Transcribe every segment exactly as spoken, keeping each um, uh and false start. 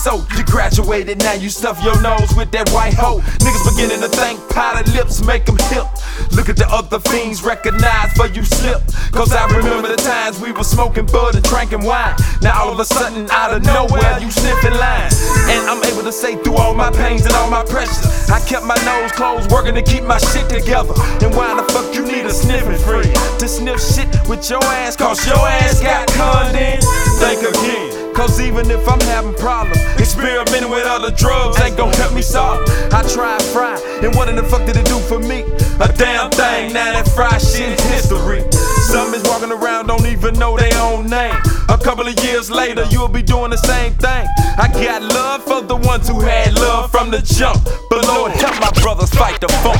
so. You graduated, now you stuff your nose with that white hoe. Niggas beginning to think powdered lips make them hip. Look at the other fiends, recognize for you slip. Cause I remember the times we were smoking bud and drinking wine. Now all of a sudden, out of nowhere, you sniffing lines. And I'm able to say through all my pains and all my pressures, I kept my nose closed, working to keep my shit together. And why the fuck you need a sniffing friend to sniff shit with your ass? Cause your ass got conned in. Think again, cause even if I'm having problems, experimenting with other drugs ain't gon' help me solve. I tried fry, and what in the fuck did it do for me? A damn thing, now that fry shit is history. Some is walking around, don't even know their own name. A couple of years later, you'll be doing the same thing. I got love for the ones who had love from the jump, but Lord help my brothers fight the funk.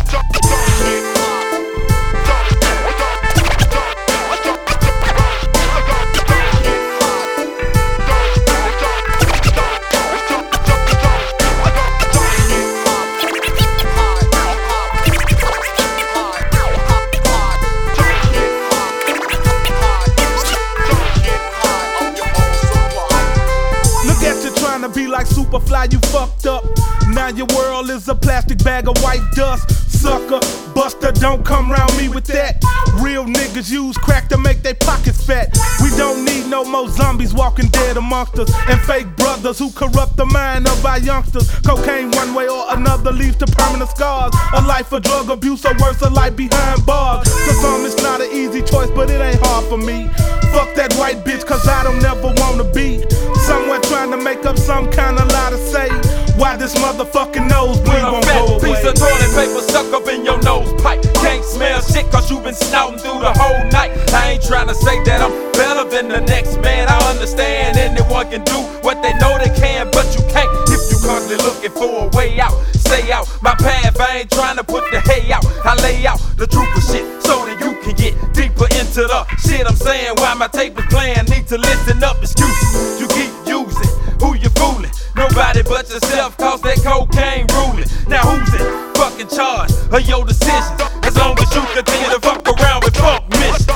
Be like Superfly, you fucked up. Now your world is a plastic bag of white dust. Sucker, buster, don't come round me with that. Real niggas use crack to make their pockets fat. We don't need no more zombies walking dead amongst us, and fake brothers who corrupt the mind of our youngsters. Cocaine one way or another leads to permanent scars. A life of drug abuse or worse, a life behind bars. To some it's not an easy choice, but it ain't hard for me. Fuck that white bitch, cause I don't ever wanna be somewhere trying to make up some kind of lie to say why this motherfucking nosebleed won't go away. Piece of toilet paper stuck up in your nose pipe. Can't smell shit cause you been snouting through the whole night. I ain't trying to say that I'm better than the next man. I understand anyone can do what they know they can, but you can't if you constantly looking for a way out. Stay out my path, I ain't trying to put the hay out. I lay out the truth of shit so that you can get deeper into the shit I'm saying. While my tape is playing, need to listen up. Excuses you keep using, who you fooling? Nobody but yourself, cause that cocaine ruling. Now who's in fucking charge of your decisions? As long as you continue to fuck around with funk mission.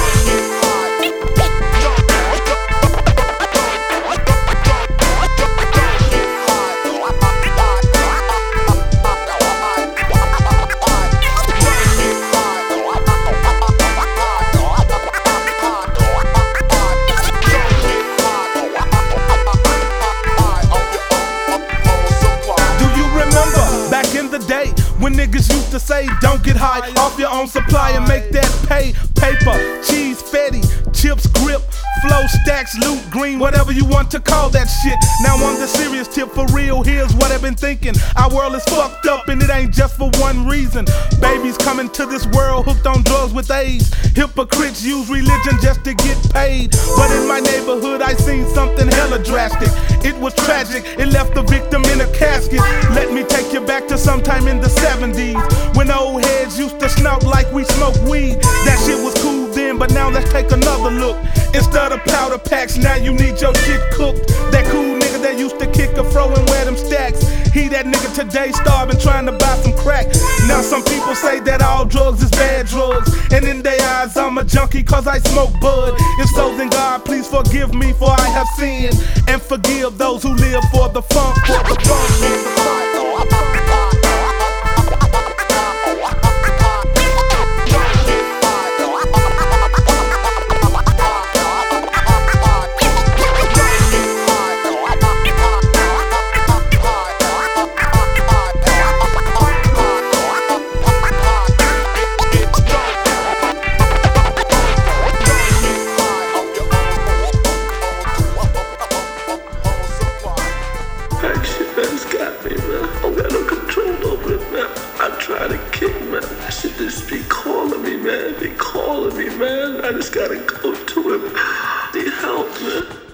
When niggas used to say, don't get high off your own supply and make that pay. Paper, cheese, fetty, chips, grip, flow, stacks, loot, green, whatever you want to call that shit. Now on the serious tip, for real, here's what I've been thinking. Our world is fucked up and it ain't just for one reason. Babies coming to this world hooked on drugs with AIDS. Hypocrites use religion just to get paid. But in my neighborhood I seen something hella drastic. It was tragic, it left the victim in a casket. Let me take you back to sometime in the seventies, when old heads used to snout like we smoke weed. That shit was cool then, but now let's take another look. Instead of powder packs, now you need your shit cooked. That cool nigga that used to kick a fro and wear them stacks, he that nigga today starving trying to buy some crack. Now some people say that all drugs is bad drugs, and in their eyes I'm a junkie cause I smoke bud. If so, then God please forgive me for I have sinned, and forgive those who live for the funk, for the funk, for the funk. Man, be calling me, man. I just gotta go to him. Need help, man.